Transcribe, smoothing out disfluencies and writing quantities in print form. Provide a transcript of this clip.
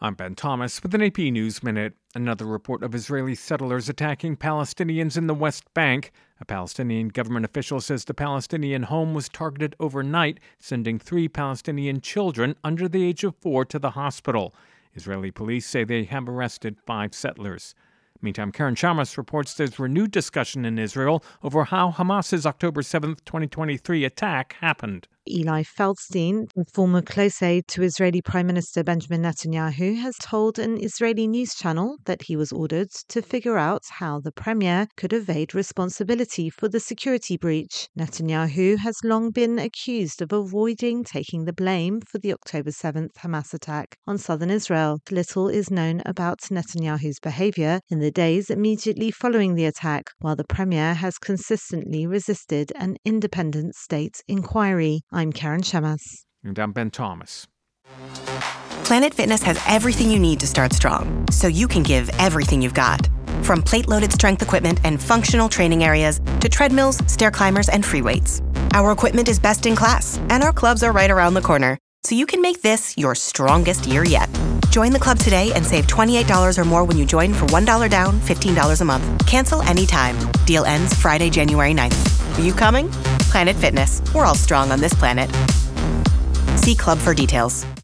I'm Ben Thomas with an AP News Minute. Another report of Israeli settlers attacking Palestinians in the West Bank. A Palestinian government official says the Palestinian home was targeted overnight, sending 3 Palestinian children under the age of 4 to the hospital. Israeli police say they have arrested 5 settlers. Meantime, Karen Shamas reports there's renewed discussion in Israel over how Hamas's October 7, 2023 attack happened. Eli Feldstein, a former close aide to Israeli Prime Minister Benjamin Netanyahu, has told an Israeli news channel that he was ordered to figure out how the premier could evade responsibility for the security breach. Netanyahu has long been accused of avoiding taking the blame for the October 7th Hamas attack on southern Israel. Little is known about Netanyahu's behavior in the days immediately following the attack, while the premier has consistently resisted an independent state inquiry. I'm Karen Shamas. And I'm Ben Thomas. Planet Fitness has everything you need to start strong, so you can give everything you've got. From plate-loaded strength equipment and functional training areas to treadmills, stair climbers, and free weights. Our equipment is best in class, and our clubs are right around the corner, so you can make this your strongest year yet. Join the club today and save $28 or more when you join for $1 down, $15 a month. Cancel anytime. Deal ends Friday, January 9th. Are you coming? Planet Fitness. We're all strong on this planet. See club for details.